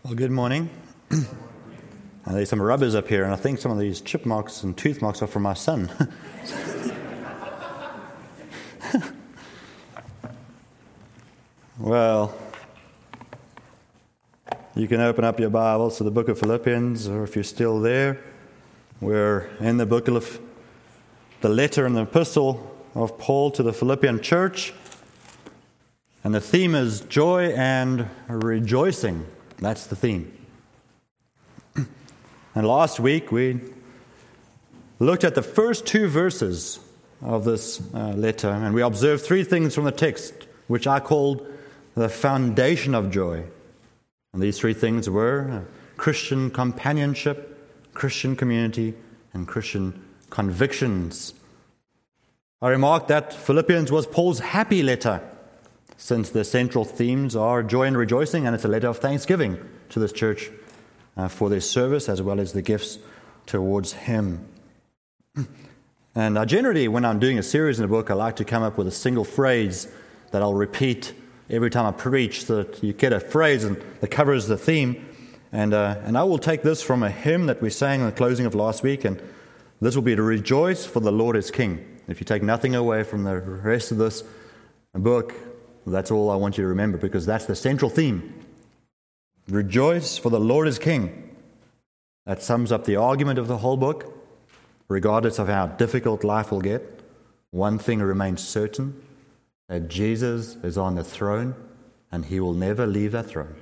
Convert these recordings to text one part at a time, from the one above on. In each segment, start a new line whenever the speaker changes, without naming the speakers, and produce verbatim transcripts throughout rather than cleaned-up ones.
Well, good morning. uh, there's some rubbers up here, and I think some of these chip marks and tooth marks are from my son. Well, you can open up your Bibles to the book of Philippians, or if you're still there, we're in the book of the letter and the epistle of Paul to the Philippian church, and the theme is joy and rejoicing. That's the theme. And last week we looked at the first two verses of this uh, letter, and we observed three things from the text, which I called the foundation of joy. And these three things were uh, Christian companionship, Christian community, and Christian convictions. I remarked that Philippians was Paul's happy letter, since the central themes are joy and rejoicing, and it's a letter of thanksgiving to this church uh, for their service as well as the gifts towards him. And I generally, when I'm doing a series in a book, I like to come up with a single phrase that I'll repeat every time I preach, so that you get a phrase and that covers the theme. And uh, and I will take this from a hymn that we sang in the closing of last week, and this will be to rejoice, for the Lord is King. If you take nothing away from the rest of this book, that's all I want you to remember, because that's the central theme. Rejoice, for the Lord is King. That sums up the argument of the whole book. Regardless of how difficult life will get, one thing remains certain, that Jesus is on the throne, and he will never leave that throne.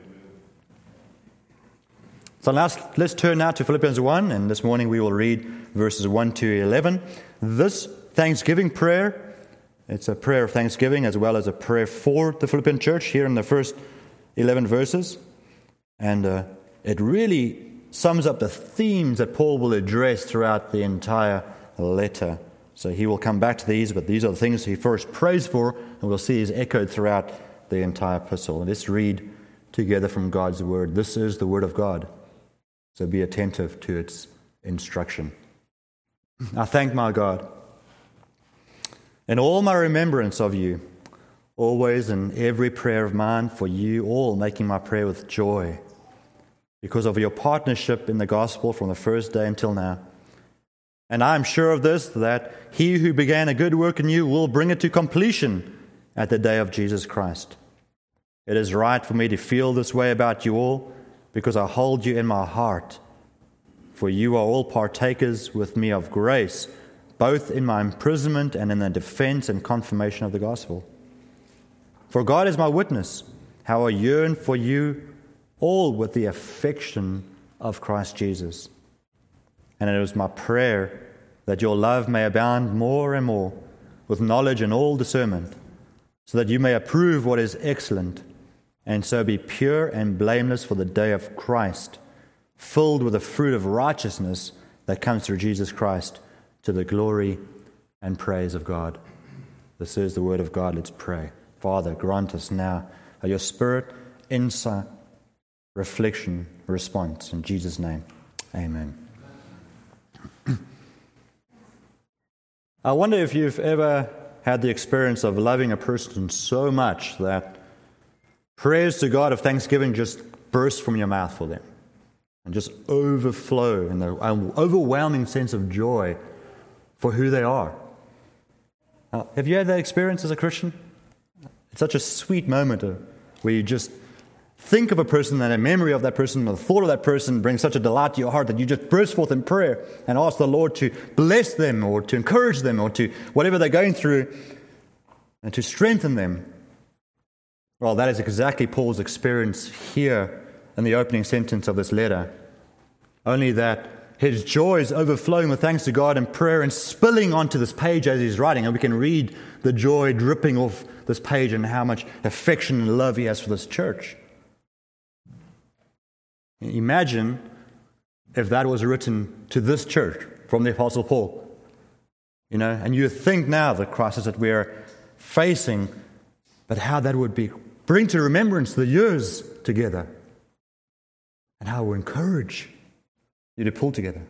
So now let's turn now to Philippians one, and this morning we will read verses one to eleven. This Thanksgiving prayer, it's a prayer of thanksgiving as well as a prayer for the Philippian church here in the first eleven verses. And uh, it really sums up the themes that Paul will address throughout the entire letter. So he will come back to these, but these are the things he first prays for, and we'll see is echoed throughout the entire epistle. Let's read together from God's word. This is the word of God, so be attentive to its instruction. I thank my God in all my remembrance of you, always in every prayer of mine for you all, making my prayer with joy, because of your partnership in the gospel from the first day until now. And I am sure of this, that he who began a good work in you will bring it to completion at the day of Jesus Christ. It is right for me to feel this way about you all, because I hold you in my heart. For you are all partakers with me of grace, both in my imprisonment and in the defense and confirmation of the gospel. For God is my witness, how I yearn for you all with the affection of Christ Jesus. And it is my prayer that your love may abound more and more with knowledge and all discernment, so that you may approve what is excellent, and so be pure and blameless for the day of Christ, filled with the fruit of righteousness that comes through Jesus Christ, to the glory and praise of God. This is the word of God. Let's pray. Father, grant us now your Spirit, insight, reflection, response. In Jesus' name, amen. I wonder if you've ever had the experience of loving a person so much that prayers to God of thanksgiving just burst from your mouth for them and just overflow in the overwhelming sense of joy for who they are. Now, have you had that experience as a Christian? It's such a sweet moment where you just think of a person, and a memory of that person, or the thought of that person brings such a delight to your heart that you just burst forth in prayer and ask the Lord to bless them, or to encourage them, or to whatever they're going through, and to strengthen them. Well, that is exactly Paul's experience here in the opening sentence of this letter. Only that his joy is overflowing with thanks to God and prayer and spilling onto this page as he's writing. And we can read the joy dripping off this page and how much affection and love he has for this church. Imagine if that was written to this church from the Apostle Paul. You know, and you think now the crisis that we're facing, but how that would be bring to remembrance the years together, and how it would encourage you to pull together.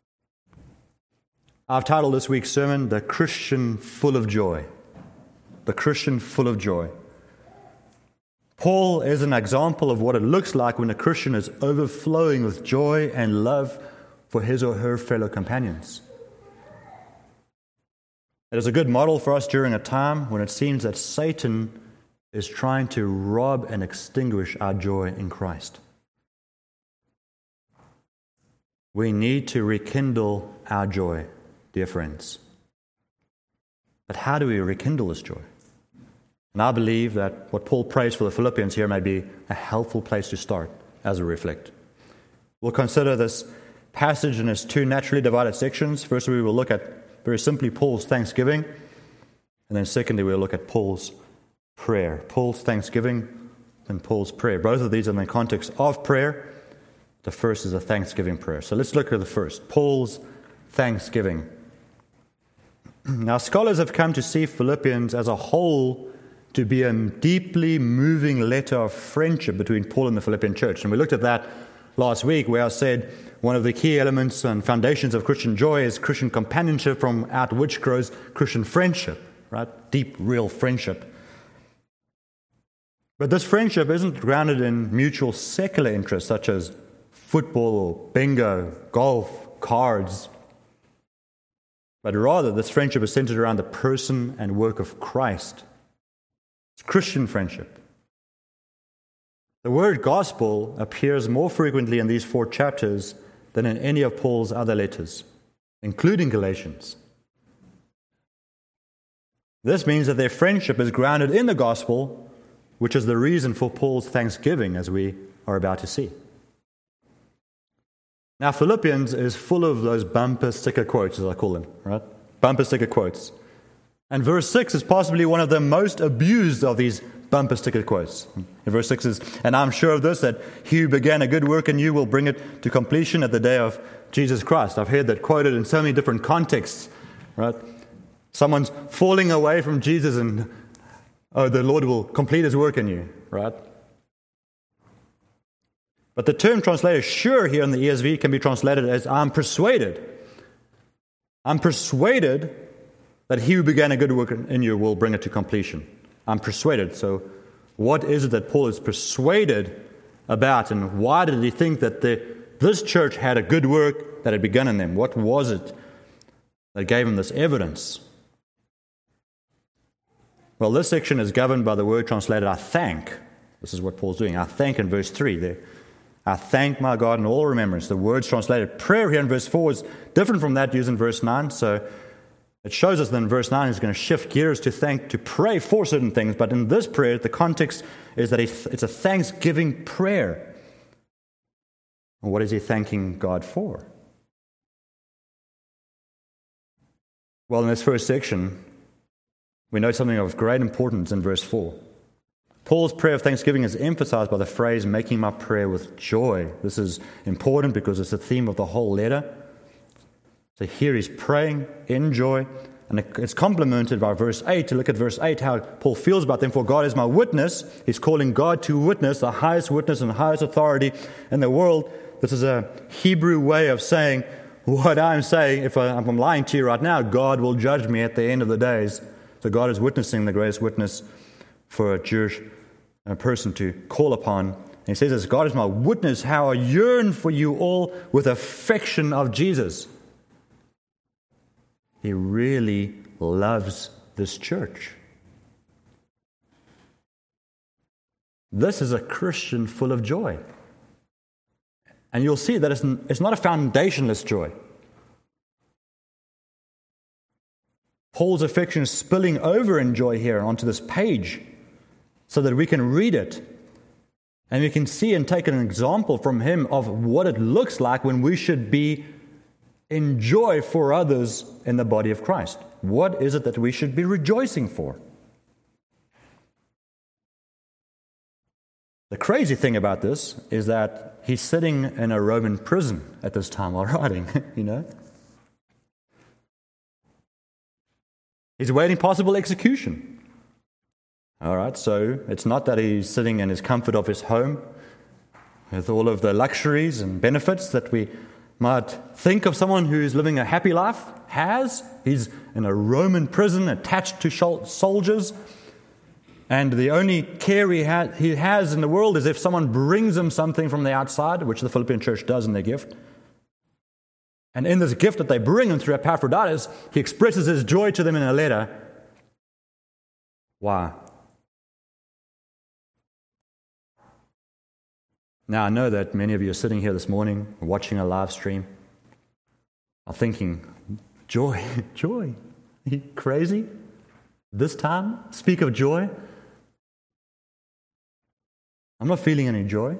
I've titled this week's sermon, The Christian Full of Joy. The Christian Full of Joy. Paul is an example of what it looks like when a Christian is overflowing with joy and love for his or her fellow companions. It is a good model for us during a time when it seems that Satan is trying to rob and extinguish our joy in Christ. We need to rekindle our joy, dear friends. But how do we rekindle this joy? And I believe that what Paul prays for the Philippians here may be a helpful place to start as we reflect. We'll consider this passage in its two naturally divided sections. First, we will look at, very simply, Paul's thanksgiving. And then secondly, we'll look at Paul's prayer. Paul's thanksgiving and Paul's prayer. Both of these are in the context of prayer. The first is a thanksgiving prayer. So let's look at the first, Paul's thanksgiving. Now, scholars have come to see Philippians as a whole to be a deeply moving letter of friendship between Paul and the Philippian church. And we looked at that last week, where I said one of the key elements and foundations of Christian joy is Christian companionship, from out which grows Christian friendship, right? Deep, real friendship. But this friendship isn't grounded in mutual secular interests such as football or bingo, golf, cards. But rather, this friendship is centered around the person and work of Christ. It's Christian friendship. The word gospel appears more frequently in these four chapters than in any of Paul's other letters, including Galatians. This means that their friendship is grounded in the gospel, which is the reason for Paul's thanksgiving, as we are about to see. Now, Philippians is full of those bumper sticker quotes, as I call them, right? Bumper sticker quotes. And verse six is possibly one of the most abused of these bumper sticker quotes. In verse six is, "And I'm sure of this, that he who began a good work in you will bring it to completion at the day of Jesus Christ." I've heard that quoted in so many different contexts, right? Someone's falling away from Jesus and, oh, the Lord will complete his work in you, right? But the term translated sure here in the E S V can be translated as I'm persuaded. I'm persuaded that he who began a good work in you will bring it to completion. I'm persuaded. So what is it that Paul is persuaded about, and why did he think that the, this church had a good work that had begun in them? What was it that gave him this evidence? Well, this section is governed by the word translated I thank. This is what Paul's doing. I thank in verse three there. I thank my God in all remembrance. The words translated prayer here in verse four is different from that used in verse nine. So it shows us that in verse nine he's going to shift gears to thank, to pray for certain things. But in this prayer, the context is that it's a thanksgiving prayer. And what is he thanking God for? Well, in this first section, we know something of great importance in verse four. Paul's prayer of thanksgiving is emphasized by the phrase, making my prayer with joy. This is important because it's the theme of the whole letter. So here he's praying in joy, and it's complemented by verse eight. To look at verse eight, how Paul feels about them. For God is my witness. He's calling God to witness, the highest witness and highest authority in the world. This is a Hebrew way of saying what I'm saying. If I'm lying to you right now, God will judge me at the end of the days. So God is witnessing, the greatest witness for a Jewish person to call upon. And he says this, God is my witness, how I yearn for you all with affection of Jesus. He really loves this church. This is a Christian full of joy. And you'll see that it's, it's not a foundationless joy. Paul's affection is spilling over in joy here onto this page so that we can read it. And we can see and take an example from him of what it looks like when we should be in joy for others in the body of Christ. What is it that we should be rejoicing for? The crazy thing about this is that he's sitting in a Roman prison at this time while writing, you know. He's awaiting possible execution. All right, so it's not that he's sitting in his comfort of his home with all of the luxuries and benefits that we might think of someone who's living a happy life has. He's in a Roman prison attached to soldiers. And the only care he, ha- he has in the world is if someone brings him something from the outside, which the Philippian church does in their gift. And in this gift that they bring him through Epaphroditus, he expresses his joy to them in a letter. Why? Now, I know that many of you are sitting here this morning, watching a live stream, are thinking, joy, joy. Are you crazy? This time? Speak of joy? I'm not feeling any joy.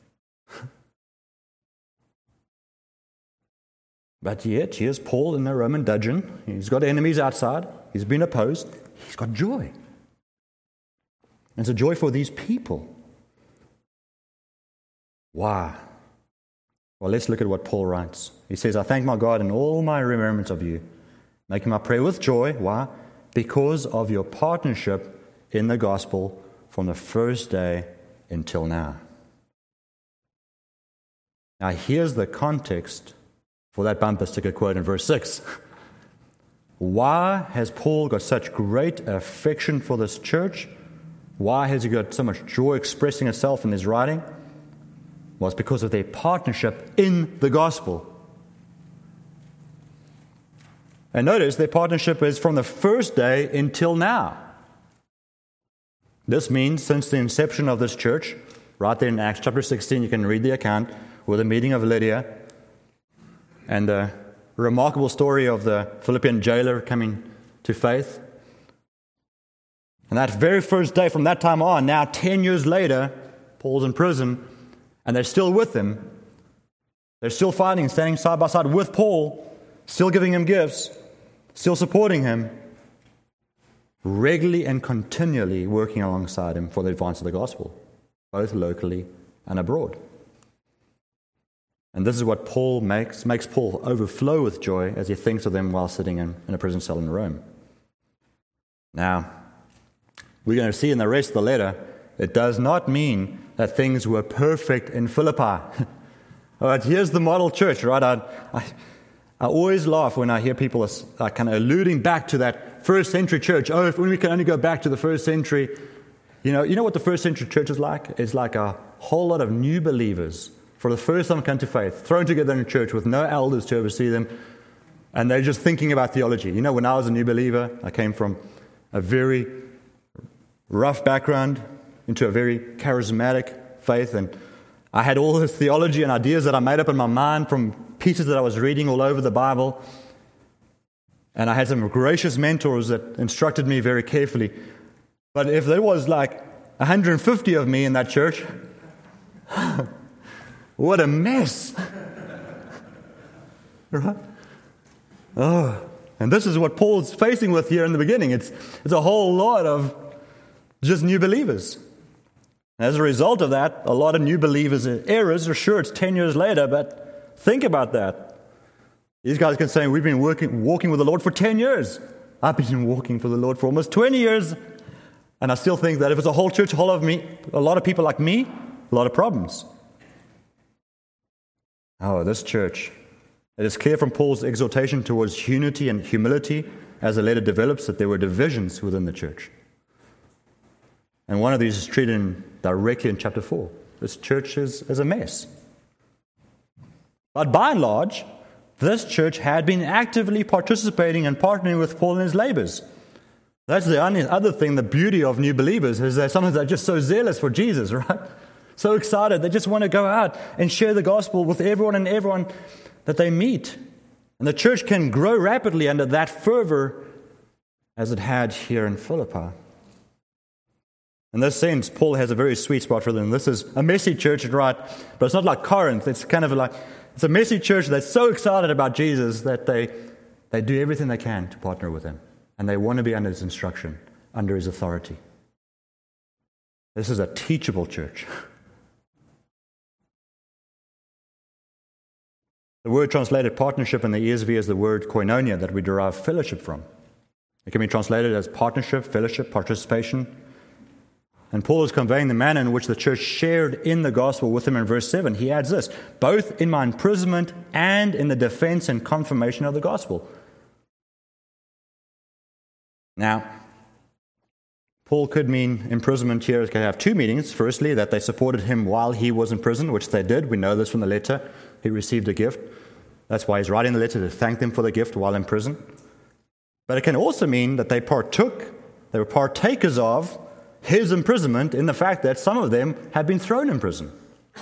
But yet, here's Paul in the Roman dungeon. He's got enemies outside. He's been opposed. He's got joy. And it's a joy for these people. Why? Well, let's look at what Paul writes. He says, I thank my God in all my remembrance of you, making my prayer with joy. Why? Because of your partnership in the gospel from the first day until now. Now, here's the context for that bumper sticker quote in verse six. Why has Paul got such great affection for this church? Why has he got so much joy expressing itself in his writing? Well, it's because of their partnership in the gospel. And notice their partnership is from the first day until now. This means since the inception of this church, right there in Acts chapter sixteen, you can read the account with the meeting of Lydia and the remarkable story of the Philippian jailer coming to faith. And that very first day, from that time on, now ten years later, Paul's in prison, and they're still with him. They're still fighting, standing side by side with Paul, still giving him gifts, still supporting him, regularly and continually working alongside him for the advance of the gospel, both locally and abroad. And this is what Paul makes, makes Paul overflow with joy as he thinks of them while sitting in, in a prison cell in Rome. Now, we're going to see in the rest of the letter, it does not mean that things were perfect in Philippi. All right, here's the model church, right? I, I, I always laugh when I hear people are, are kind of alluding back to that first century church. Oh, if we can only go back to the first century. You know, you know what the first century church is like? It's like a whole lot of new believers for the first time come to faith, thrown together in a church with no elders to oversee them, and they're just thinking about theology. You know, when I was a new believer, I came from a very rough background into a very charismatic faith, and I had all this theology and ideas that I made up in my mind from pieces that I was reading all over the Bible, and I had some gracious mentors that instructed me very carefully. But if there was like one hundred fifty of me in that church, what a mess! Right? Oh, and this is what Paul's facing with here in the beginning. It's it's a whole lot of just new believers. As a result of that, a lot of new believers' errors are sure it's ten years later, but think about that. These guys can say, we've been working, walking with the Lord for ten years. I've been walking for the Lord for almost twenty years. And I still think that if it's a whole church, a whole of me, a lot of people like me, a lot of problems. Oh, this church. It is clear from Paul's exhortation towards unity and humility as the letter develops that there were divisions within the church. And one of these is treated in, directly in chapter four. This church is, is a mess. But by and large, this church had been actively participating and partnering with Paul in his labors. That's the only other thing, the beauty of new believers, is that sometimes they're just so zealous for Jesus, right? So excited. They just want to go out and share the gospel with everyone and everyone that they meet. And the church can grow rapidly under that fervor as it had here in Philippi. In this sense, Paul has a very sweet spot for them. This is a messy church, right? But it's not like Corinth. It's kind of like, it's a messy church that's so excited about Jesus that they, they do everything they can to partner with him. And they want to be under his instruction, under his authority. This is a teachable church. The word translated partnership in the E S V is the word koinonia that we derive fellowship from. It can be translated as partnership, fellowship, participation. And Paul is conveying the manner in which the church shared in the gospel with him in verse seven. He adds this, both in my imprisonment and in the defense and confirmation of the gospel. Now, Paul could mean imprisonment here. It can have two meanings. Firstly, that they supported him while he was in prison, which they did. We know this from the letter. He received a gift. That's why he's writing the letter, to thank them for the gift while in prison. But it can also mean that they partook, they were partakers of his imprisonment in the fact that some of them had been thrown in prison.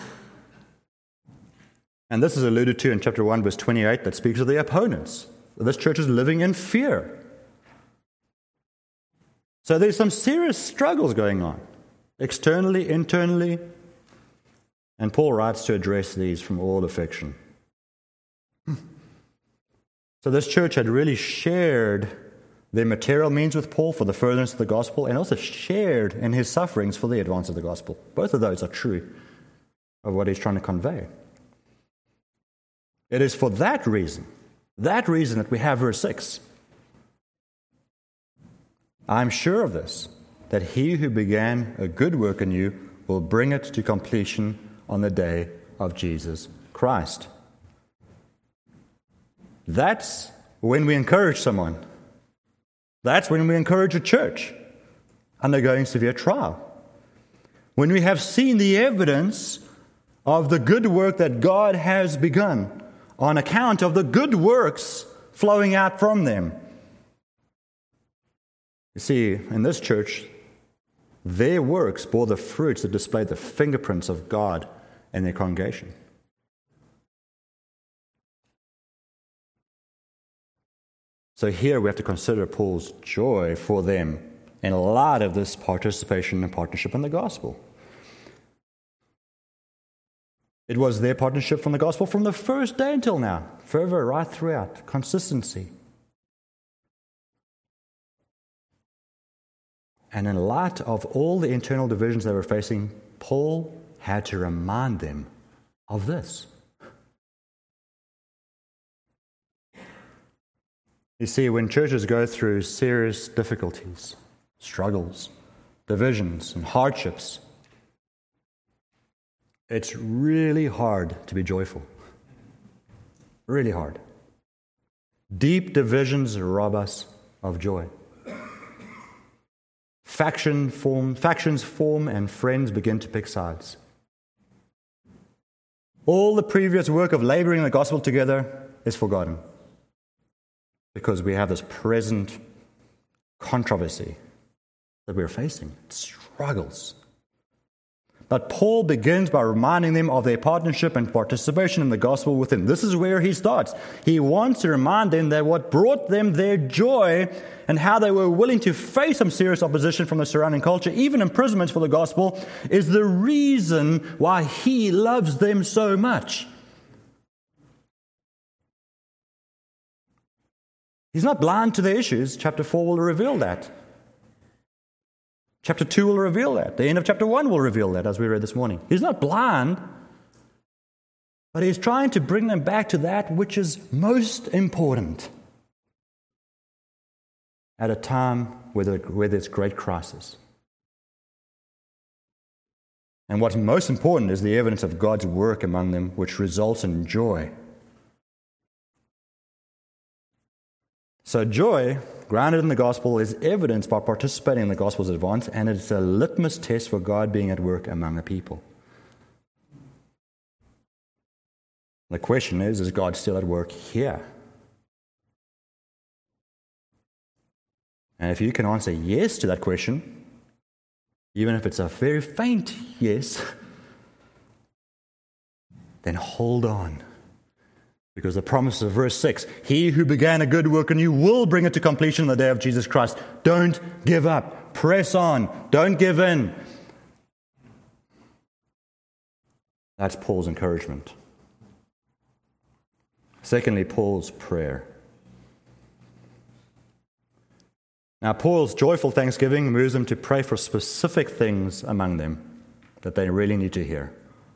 And this is alluded to in chapter one, verse twenty-eight, that speaks of the opponents. This church is living in fear. So there's some serious struggles going on, externally, internally, and Paul writes to address these from all affection. So this church had really shared their material means with Paul for the furtherance of the gospel, and also shared in his sufferings for the advance of the gospel. Both of those are true of what he's trying to convey. It is for that reason, that reason that we have verse six. I'm sure of this, that he who began a good work in you will bring it to completion on the day of Jesus Christ. That's when we encourage someone. That's when we encourage a church undergoing severe trial. When we have seen the evidence of the good work that God has begun on account of the good works flowing out from them. You see, in this church, their works bore the fruits that displayed the fingerprints of God in their congregation. So here we have to consider Paul's joy for them in light of this participation and partnership in the gospel. It was their partnership from the gospel from the first day until now, fervor right throughout, consistency. And in light of all the internal divisions they were facing, Paul had to remind them of this. You see, when churches go through serious difficulties, struggles, divisions, and hardships, it's really hard to be joyful. Really hard. Deep divisions rob us of joy. Faction form, factions form and friends begin to pick sides. All the previous work of laboring the gospel together is forgotten because we have this present controversy that we're facing, struggles. But Paul begins by reminding them of their partnership and participation in the gospel with him. This is where he starts. He wants to remind them that what brought them their joy and how they were willing to face some serious opposition from the surrounding culture, even imprisonments for the gospel, is the reason why he loves them so much. He's not blind to the issues. Chapter four will reveal that. Chapter two will reveal that. The end of chapter one will reveal that, as we read this morning. He's not blind, but he's trying to bring them back to that which is most important at a time where, there, where there's great crisis. And what's most important is the evidence of God's work among them, which results in joy. So joy, grounded in the gospel, is evidenced by participating in the gospel's advance, and it's a litmus test for God being at work among the people. The question is, is God still at work here? And if you can answer yes to that question, even if it's a very faint yes, then hold on. Because the promise of verse six, he who began a good work in you will bring it to completion on the day of Jesus Christ. Don't give up. Press on. Don't give in. That's Paul's encouragement. Secondly, Paul's prayer. Now, Paul's joyful thanksgiving moves them to pray for specific things among them that they really need to hear.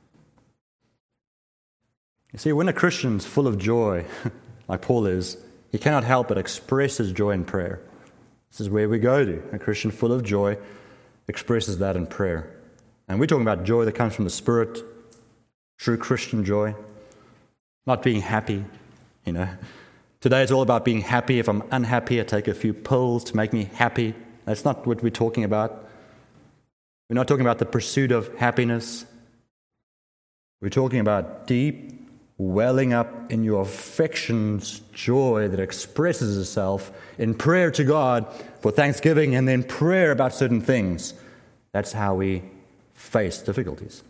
You see, when a Christian's full of joy, like Paul is, he cannot help but express his joy in prayer. This is where we go to. A Christian full of joy expresses that in prayer. And we're talking about joy that comes from the Spirit, true Christian joy, not being happy, you know. Today it's all about being happy. If I'm unhappy, I take a few pills to make me happy. That's not what we're talking about. We're not talking about the pursuit of happiness. We're talking about deep welling up in your affections joy that expresses itself in prayer to God for thanksgiving and then prayer about certain things. That's how we face difficulties.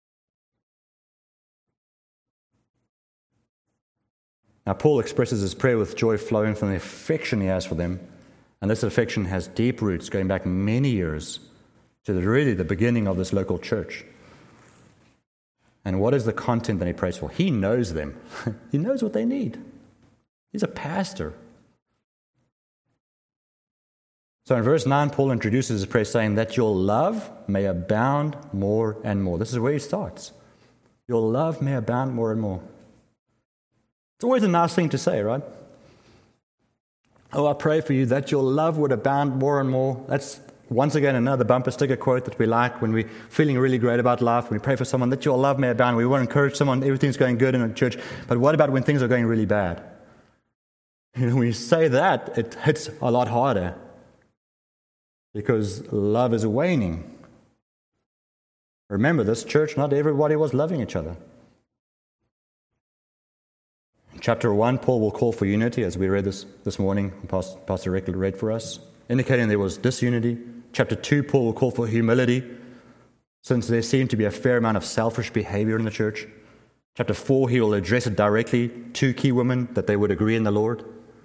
Now, Paul expresses his prayer with joy flowing from the affection he has for them, and this affection has deep roots going back many years to the, really the beginning of this local church. And what is the content that he prays for? He knows them. He knows what they need. He's a pastor. So in verse nine, Paul introduces his prayer saying that your love may abound more and more. This is where he starts. Your love may abound more and more. It's always a nice thing to say, right? Oh, I pray for you that your love would abound more and more. That's once again another bumper sticker quote that we like when we're feeling really great about life. When we pray for someone that your love may abound. We want to encourage someone, everything's going good in a church. But what about when things are going really bad? You know, when you say that, it hits a lot harder because love is waning. Remember, this church, not everybody was loving each other. In chapter one, Paul will call for unity, as we read this this morning, Pastor Rick read for us, indicating there was disunity. Chapter two, Paul will call for humility, since there seemed to be a fair amount of selfish behavior in the church. Chapter four, he will address it directly to key women, that they would agree in the Lord.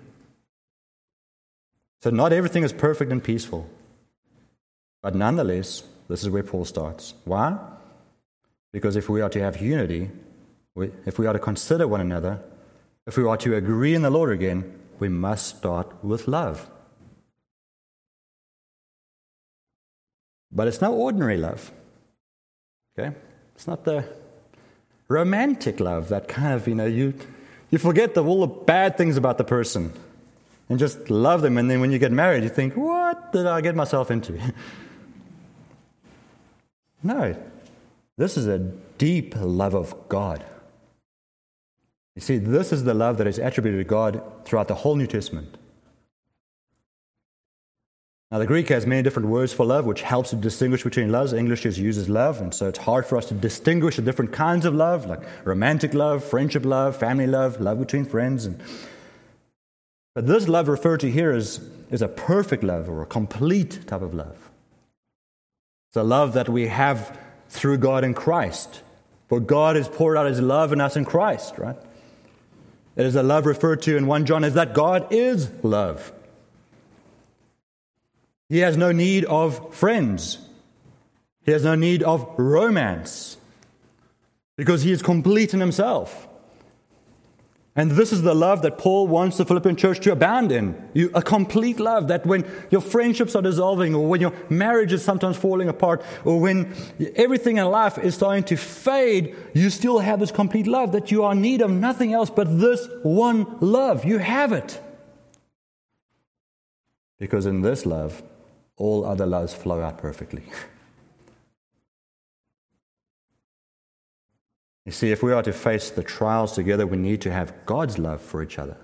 So not everything is perfect and peaceful. But nonetheless, this is where Paul starts. Why? Because if we are to have unity, if we are to consider one another, if we are to agree in the Lord again, we must start with love. But it's no ordinary love. Okay? It's not the romantic love that kind of, you know, you you forget the, all the bad things about the person and just love them. And then when you get married, you think, what did I get myself into? No. This is a deep love of God. You see, this is the love that is attributed to God throughout the whole New Testament. Now, the Greek has many different words for love, which helps to distinguish between loves. English just uses love, and so it's hard for us to distinguish the different kinds of love, like romantic love, friendship love, family love, love between friends. And... But this love referred to here is, is a perfect love or a complete type of love. It's a love that we have through God in Christ. For God has poured out His love in us in Christ, right? It is a love referred to in First John as that God is love. He has no need of friends. He has no need of romance because He is complete in Himself. And this is the love that Paul wants the Philippian church to abound in. You, a complete love that when your friendships are dissolving or when your marriage is sometimes falling apart or when everything in life is starting to fade, you still have this complete love that you are in need of nothing else but this one love. You have it. Because in this love, all other loves flow out perfectly. You see, if we are to face the trials together, we need to have God's love for each other.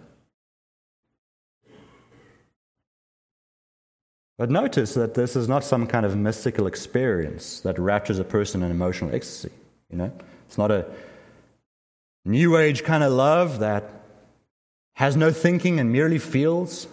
But notice that this is not some kind of mystical experience that raptures a person in emotional ecstasy. You know, it's not a new age kind of love that has no thinking and merely feels.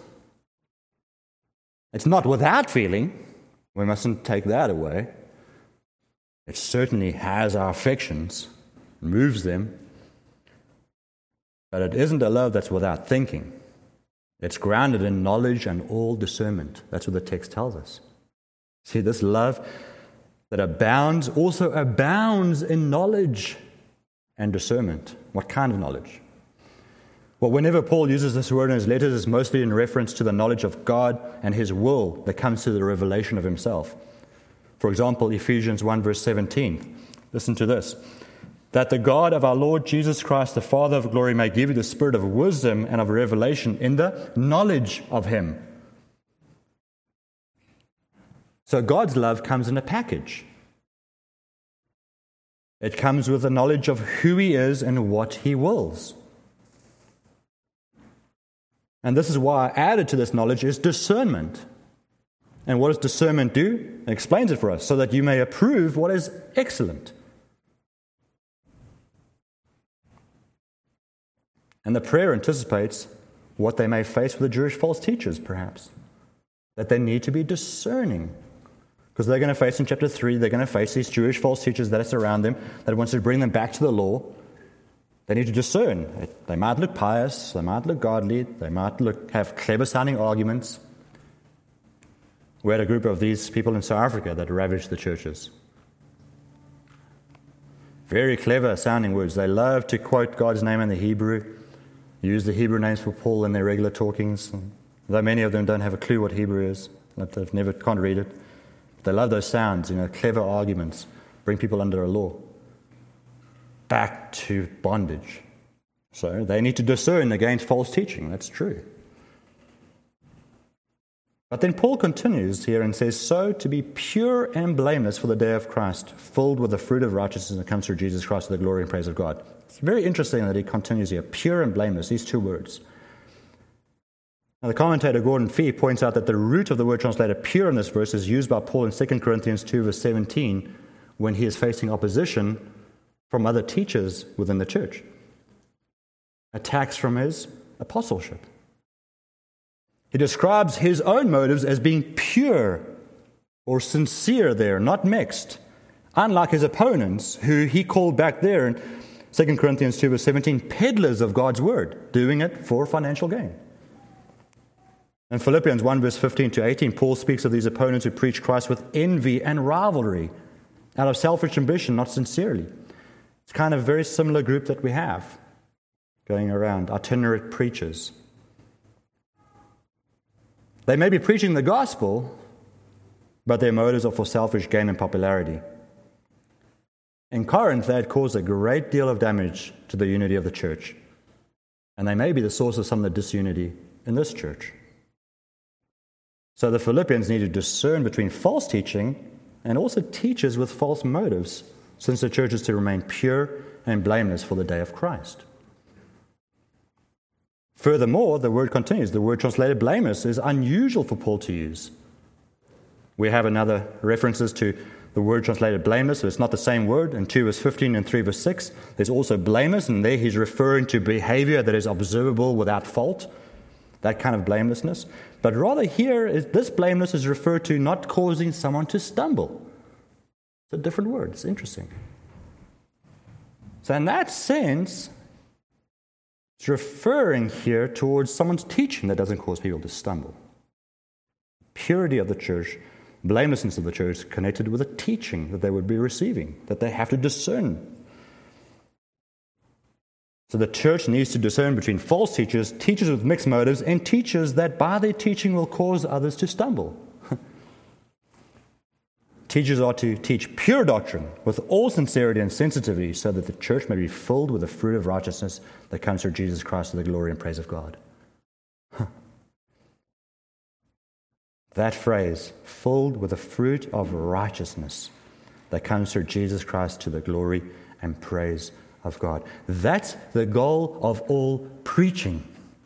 It's not without feeling. We mustn't take that away. It certainly has our affections, moves them. But it isn't a love that's without thinking. It's grounded in knowledge and all discernment. That's what the text tells us. See, this love that abounds also abounds in knowledge and discernment. What kind of knowledge? Well, whenever Paul uses this word in his letters, it's mostly in reference to the knowledge of God and His will that comes through the revelation of Himself. For example, Ephesians one verse seventeen. Listen to this. That the God of our Lord Jesus Christ, the Father of glory, may give you the spirit of wisdom and of revelation in the knowledge of Him. So God's love comes in a package. It comes with the knowledge of who He is and what He wills. And this is why added to this knowledge is discernment. And what does discernment do? It explains it for us, so that you may approve what is excellent. And the prayer anticipates what they may face with the Jewish false teachers, perhaps. That they need to be discerning. Because they're going to face in chapter three, they're going to face these Jewish false teachers that surround them, that wants to bring them back to the law. They need to discern. They might look pious, they might look godly, they might look have clever-sounding arguments. We had a group of these people in South Africa that ravaged the churches. Very clever-sounding words. They love to quote God's name in the Hebrew, use the Hebrew names for Paul in their regular talkings, though many of them don't have a clue what Hebrew is, that they've never can't read it. They love those sounds, you know, clever arguments, bring people under a law, back to bondage. So they need to discern against false teaching. That's true. But then Paul continues here and says, so to be pure and blameless for the day of Christ, filled with the fruit of righteousness that comes through Jesus Christ to the glory and praise of God. It's very interesting that he continues here, pure and blameless, these two words. Now the commentator Gordon Fee points out that the root of the word translated pure in this verse is used by Paul in Second Corinthians two verse seventeen when he is facing opposition from other teachers within the church. Attacks from his apostleship. He describes his own motives as being pure or sincere there, not mixed, unlike his opponents who he called back there in Second Corinthians two verse seventeen peddlers of God's word, doing it for financial gain. In Philippians one verse fifteen to eighteen, Paul speaks of these opponents who preach Christ with envy and rivalry, out of selfish ambition, not sincerely. It's kind of a very similar group that we have going around, itinerant preachers. They may be preaching the gospel, but their motives are for selfish gain and popularity. In Corinth, they had caused a great deal of damage to the unity of the church, and they may be the source of some of the disunity in this church. So the Philippians need to discern between false teaching and also teachers with false motives, since the church is to remain pure and blameless for the day of Christ. Furthermore, the word continues. The word translated blameless is unusual for Paul to use. We have another references to the word translated blameless, so it's not the same word. In two verse fifteen and three verse six, there's also blameless, and there he's referring to behavior that is observable without fault, that kind of blamelessness. But rather here, is, this blameless is referred to not causing someone to stumble. It's a different word. It's interesting. So in that sense, it's referring here towards someone's teaching that doesn't cause people to stumble. Purity of the church, blamelessness of the church connected with a teaching that they would be receiving, that they have to discern. So the church needs to discern between false teachers, teachers with mixed motives, and teachers that by their teaching will cause others to stumble. Teachers are to teach pure doctrine with all sincerity and sensitivity so that the church may be filled with the fruit of righteousness that comes through Jesus Christ to the glory and praise of God. Huh. That phrase, filled with the fruit of righteousness that comes through Jesus Christ to the glory and praise of God. That's the goal of all preaching.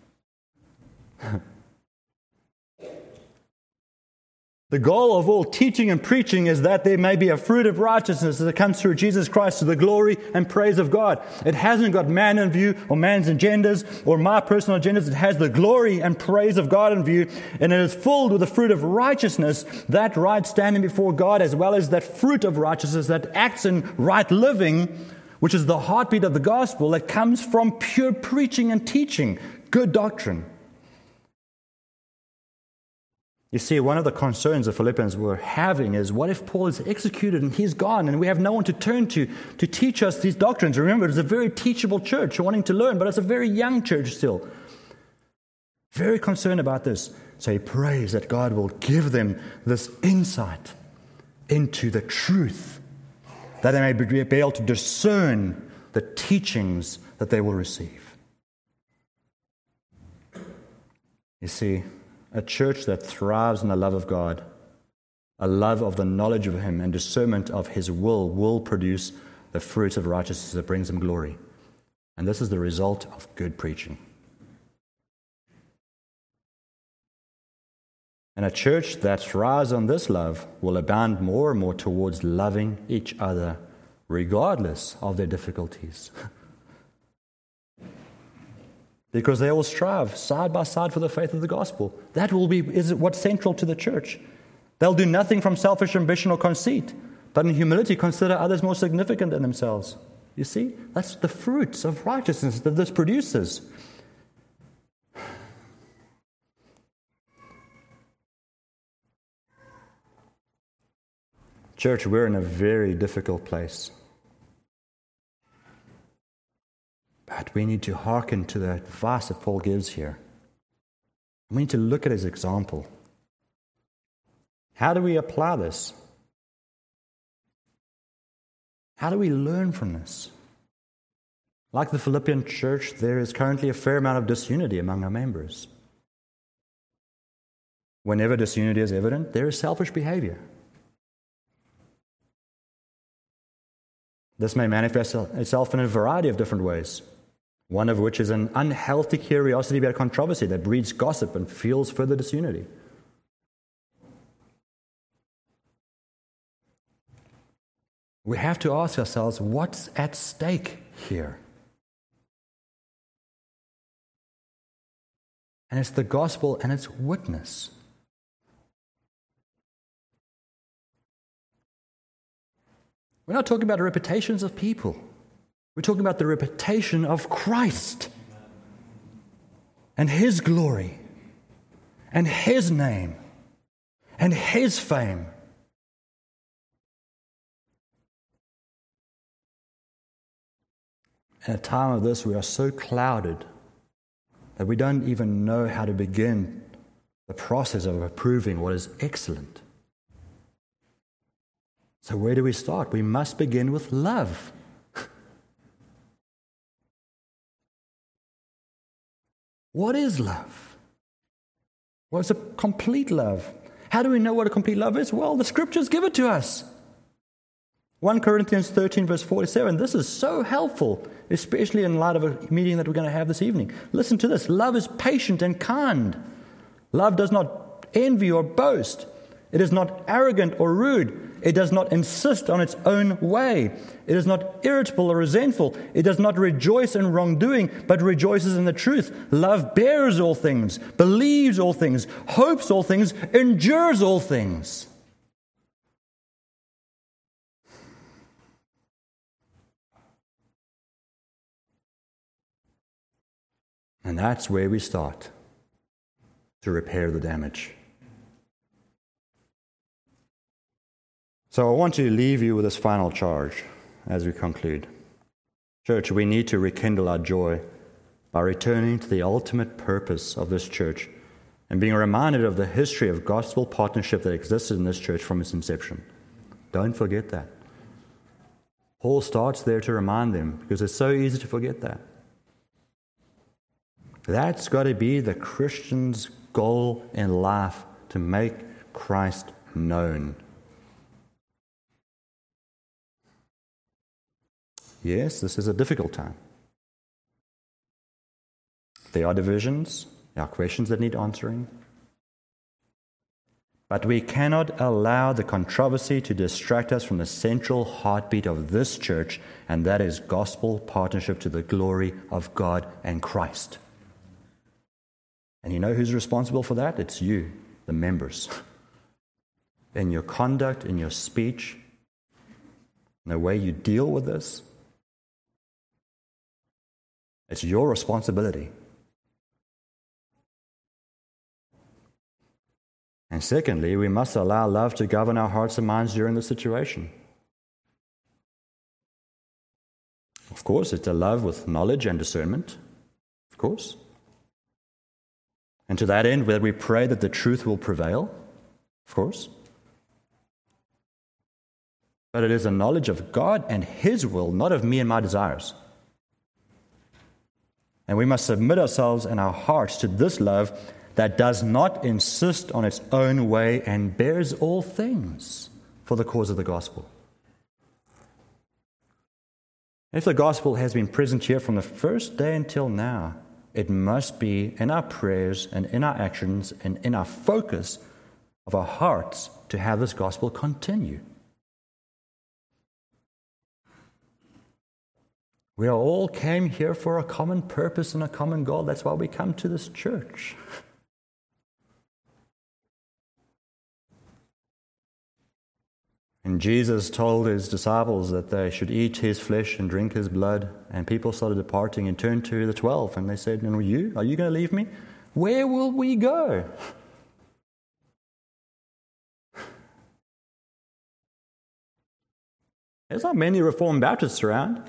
The goal of all teaching and preaching is that there may be a fruit of righteousness that comes through Jesus Christ to the glory and praise of God. It hasn't got man in view or man's agendas or my personal agendas. It has the glory and praise of God in view, and it is filled with the fruit of righteousness, that right standing before God, as well as that fruit of righteousness that acts in right living, which is the heartbeat of the gospel that comes from pure preaching and teaching, good doctrine. You see, one of the concerns the Philippians were having is, what if Paul is executed and he's gone and we have no one to turn to to teach us these doctrines? Remember, it's a very teachable church wanting to learn, but it's a very young church still. Very concerned about this. So he prays that God will give them this insight into the truth, that they may be able to discern the teachings that they will receive. You see, a church that thrives in the love of God, a love of the knowledge of Him and discernment of His will, will produce the fruits of righteousness that brings Him glory. And this is the result of good preaching. And a church that thrives on this love will abound more and more towards loving each other regardless of their difficulties. Because they will strive side by side for the faith of the gospel. That will be is what's central to the church. They'll do nothing from selfish ambition or conceit, but in humility consider others more significant than themselves. You see, that's the fruits of righteousness that this produces. Church, we're in a very difficult place. But we need to hearken to the advice that Paul gives here. We need to look at his example. How do we apply this? How do we learn from this? Like the Philippian church, there is currently a fair amount of disunity among our members. Whenever disunity is evident, there is selfish behavior. This may manifest itself in a variety of different ways, one of which is an unhealthy curiosity about controversy that breeds gossip and fuels further disunity. We have to ask ourselves, what's at stake here? And it's the gospel and its witness. We're not talking about the reputations of people. We're talking about the reputation of Christ and His glory and His name and His fame. In a time of this, we are so clouded that we don't even know how to begin the process of approving what is excellent. So where do we start? We must begin with love. What is love? What's a complete love? How do we know what a complete love is? Well, the Scriptures give it to us. First Corinthians thirteen, verse forty-seven. This is so helpful, especially in light of a meeting that we're going to have this evening. Listen to this. Love is patient and kind. Love does not envy or boast. It is not arrogant or rude. It does not insist on its own way. It is not irritable or resentful. It does not rejoice in wrongdoing, but rejoices in the truth. Love bears all things, believes all things, hopes all things, endures all things. And that's where we start to repair the damage. So I want to leave you with this final charge as we conclude. Church, we need to rekindle our joy by returning to the ultimate purpose of this church and being reminded of the history of gospel partnership that existed in this church from its inception. Don't forget that. Paul starts there to remind them because it's so easy to forget that. That's got to be the Christian's goal in life, to make Christ known. Yes, this is a difficult time. There are divisions, there are questions that need answering. But we cannot allow the controversy to distract us from the central heartbeat of this church, and that is gospel partnership to the glory of God and Christ. And you know who's responsible for that? It's you, the members. In your conduct, in your speech, in the way you deal with this, it's your responsibility. And secondly, we must allow love to govern our hearts and minds during the situation. Of course, it's a love with knowledge and discernment. Of course. And to that end, whether we pray that the truth will prevail. Of course. But it is a knowledge of God and His will, not of me and my desires. And we must submit ourselves and our hearts to this love that does not insist on its own way and bears all things for the cause of the gospel. If the gospel has been present here from the first day until now, it must be in our prayers and in our actions and in our focus of our hearts to have this gospel continue. We all came here for a common purpose and a common goal. That's why we come to this church. And Jesus told his disciples that they should eat his flesh and drink his blood. And people started departing and turned to the twelve. And they said, "And you? Are you going to leave me? Where will we go?" There's not many Reformed Baptists around.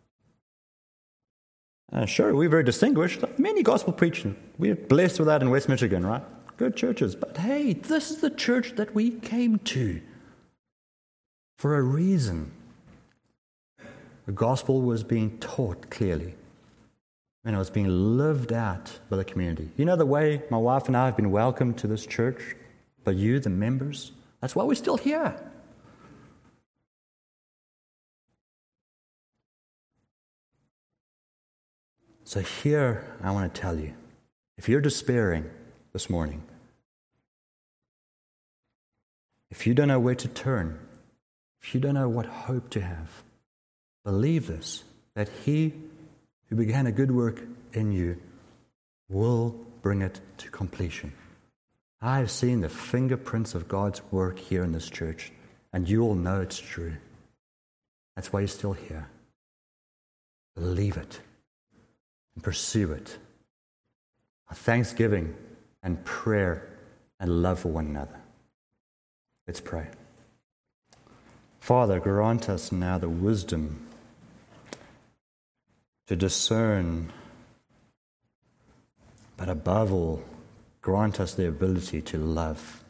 Uh, sure, we're very distinguished. Many gospel preaching. We're blessed with that in West Michigan, right? Good churches. But hey, this is the church that we came to for a reason. The gospel was being taught clearly, and it was being lived out by the community. You know the way my wife and I have been welcomed to this church by you, the members? That's why we're still here. So here, I want to tell you, if you're despairing this morning, if you don't know where to turn, if you don't know what hope to have, believe this, that he who began a good work in you will bring it to completion. I have seen the fingerprints of God's work here in this church, and you all know it's true. That's why you're still here. Believe it. And pursue it. A thanksgiving and prayer and love for one another. Let's pray. Father, grant us now the wisdom to discern, but above all, grant us the ability to love.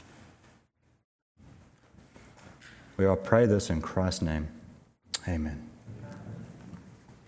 We all pray this in Christ's name. Amen.